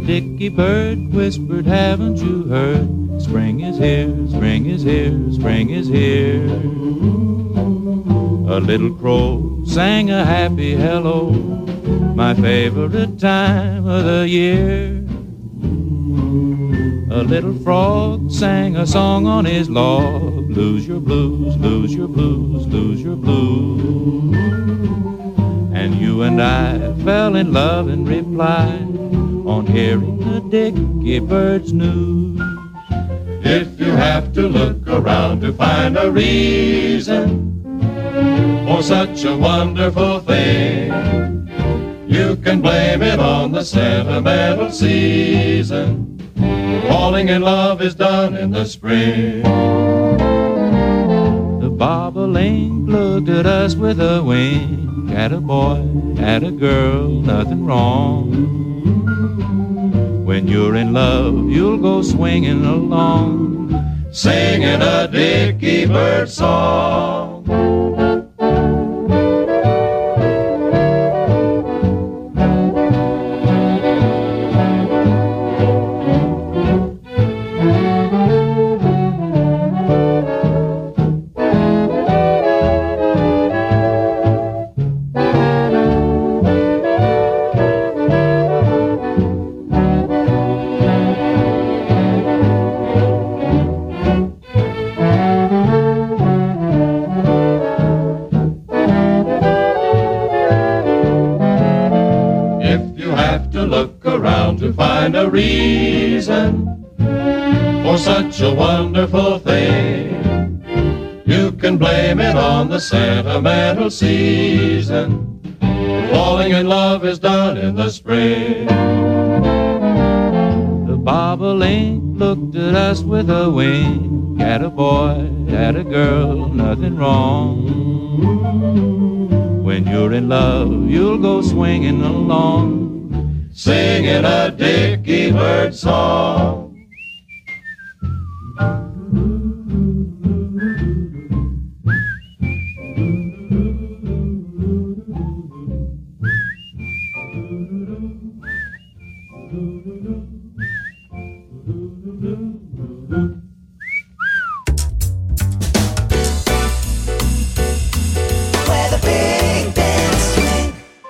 dicky bird whispered, haven't you heard? Spring is here, spring is here, spring is here. A little crow sang a happy hello, my favorite time of the year. A little frog sang a song on his log, lose your blues, lose your blues, lose your blues. And you and I fell in love in reply on hearing the dicky bird's news. If you have to look around to find a reason for such a wonderful thing, you can blame it on the sentimental season. Falling in love is done in the spring. The bobolink looked at us with a wink. At a boy, at a girl, nothing wrong. When you're in love, you'll go swinging along, singing a dicky bird song. To find a reason for such a wonderful thing, you can blame it on the sentimental season. Falling in love is done in the spring. The bobolink looked at us with a wink. At a boy, at a girl, nothing wrong. When you're in love, you'll go swinging along, singing a dicky bird song.